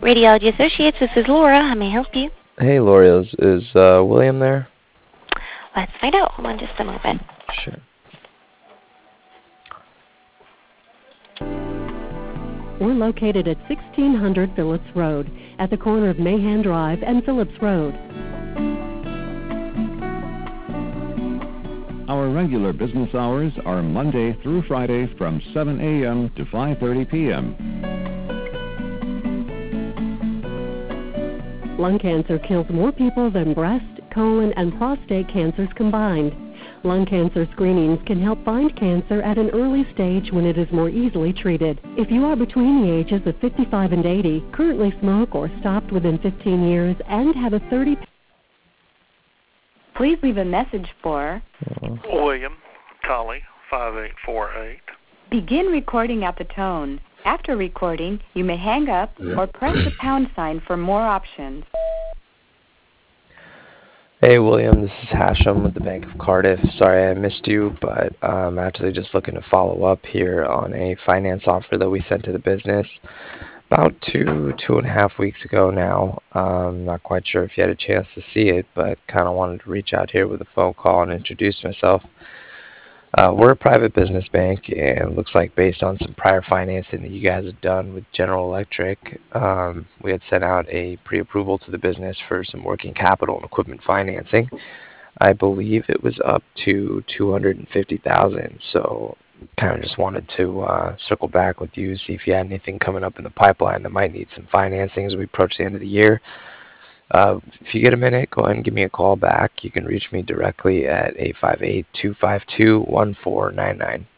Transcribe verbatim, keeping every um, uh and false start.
Radiology Associates, this is Laura. How may I help you? Hey, Lori, is, is uh, William there? Let's find out. Hold on just a moment. Sure. We're located at sixteen hundred Phillips Road, at the corner of Mahan Drive and Phillips Road. Our regular business hours are Monday through Friday from seven a.m. to five thirty p.m. Lung cancer kills more people than breast, colon, and prostate cancers combined. Lung cancer screenings can help find cancer at an early stage when it is more easily treated. If you are between the ages of fifty-five and eighty, currently smoke or stopped within fifteen years, and have a thirty... Please leave a message for William Tully, five eight four eight. Begin recording at the tone. After recording, you may hang up or press the pound sign for more options. Hey, William, this is Hashem with the Bank of Cardiff. Sorry I missed you, but I'm actually just looking to follow up here on a finance offer that we sent to the business about two, two and a half weeks ago now. Um, not quite sure if you had a chance to see it, but kind of wanted to reach out here with a phone call and introduce myself. Uh, we're a private business bank, and it looks like based on some prior financing that you guys have done with General Electric, um, we had sent out a pre-approval to the business for some working capital and equipment financing. I believe it was up to two hundred fifty thousand dollars, so kind of just wanted to uh, circle back with you, see if you had anything coming up in the pipeline that might need some financing as we approach the end of the year. Uh, if you get a minute, go ahead and give me a call back. You can reach me directly at eight five eight, two five two, one four nine nine.